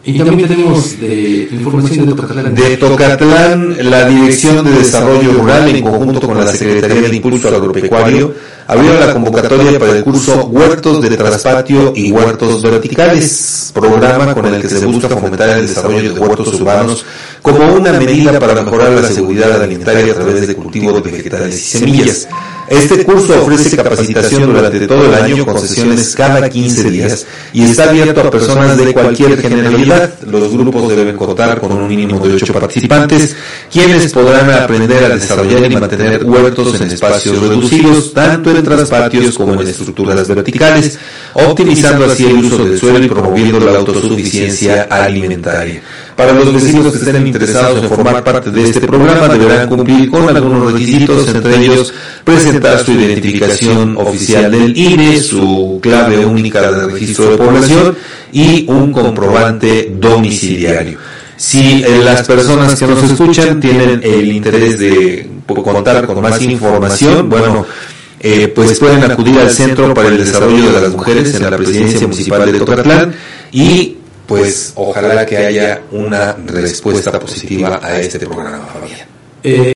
Y también tenemos información de Tocatlán. De Tocatlán, la Dirección de Desarrollo Rural, en conjunto con la Secretaría de Impulso Agropecuario, abrió la convocatoria para el curso Huertos de Traspatio y Huertos Verticales, programa con el que se busca fomentar el desarrollo de huertos urbanos como una medida para mejorar la seguridad alimentaria a través de cultivo de vegetales y semillas. Este curso ofrece capacitación durante todo el año con sesiones cada 15 días y está abierto a personas de cualquier generalidad. Los grupos deben contar con un mínimo de 8 participantes, quienes podrán aprender a desarrollar y mantener huertos en espacios reducidos, tanto en traspatios como en estructuras verticales, optimizando así el uso del suelo y promoviendo la autosuficiencia alimentaria. Para los vecinos que estén interesados en formar parte de este programa, deberán cumplir con algunos requisitos, entre ellos presentar su identificación oficial del INE, su clave única de registro de población y un comprobante domiciliario. Si las personas que nos escuchan tienen el interés de contar con más información, pues pueden acudir al Centro para el Desarrollo de las Mujeres en la Presidencia Municipal de Tocatlán y pues ojalá que haya una respuesta positiva a este programa, Fabián.